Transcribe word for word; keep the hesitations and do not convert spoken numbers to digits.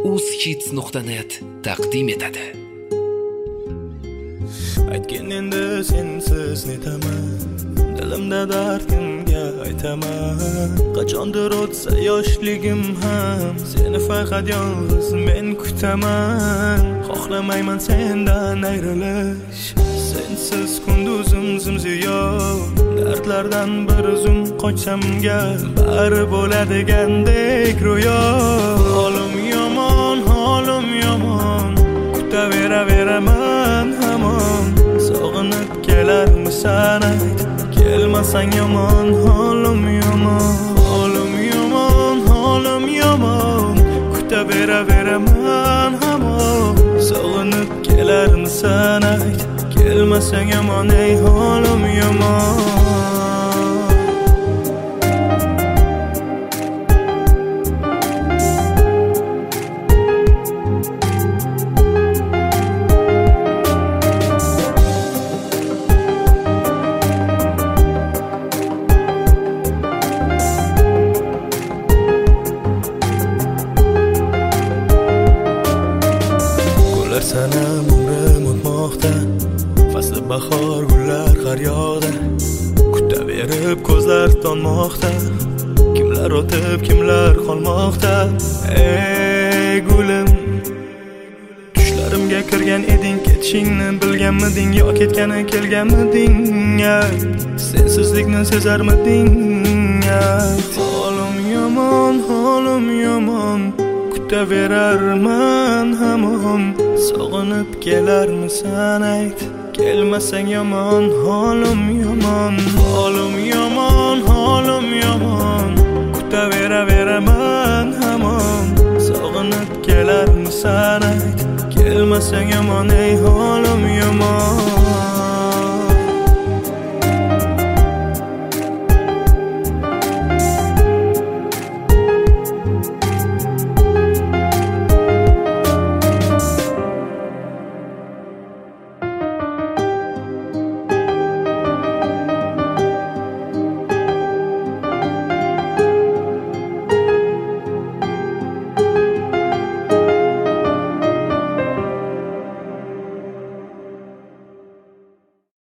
uzhits nuqta net taqdim etadi. Aytgin endi sensiz netaman, dilimda dard kimga aytaman. Qachondir o'tsa yoshligim ham, seni faqat yolg'iz men kutaman. Xohlamayman sendan ayrilish, sensiz kunduzim zimziyo. Dardlardan bir zum qochsam gap, bari bo'ladigandek ro'yo. Holim yomon, holim yomon, kutaveraman hamon. Sog'inib kelarmisan ayt, kelmasang yomon. Holim yomon, holim yomon, holim yomon, kutaveraman hamon. Sog'inib kelarmisan ayt, kelmasang yomon. Ey holim yomon. Sanam umrim o'tmoqda, fasli bahor gullar har yoqda. Kutaverib ko'zlar tonmoqda, kimlar o'tib kimlar qolmoqda. Ey gulim, tushlarimga kirgan eding, ketishingni bilganmiding yo ketgani kelganmiding? Sensizlikni sezarmiding? Holim yomon, holim yomon, kutaverarman hamon. Sog'inib kelarmisan ayt, kelmasang yomon. Holim yomon, holim yomon, holim yomon, kutaveraman hamon. Sog'inib kelarmisan ayt, kelmasang yomon. Ey holim yomon.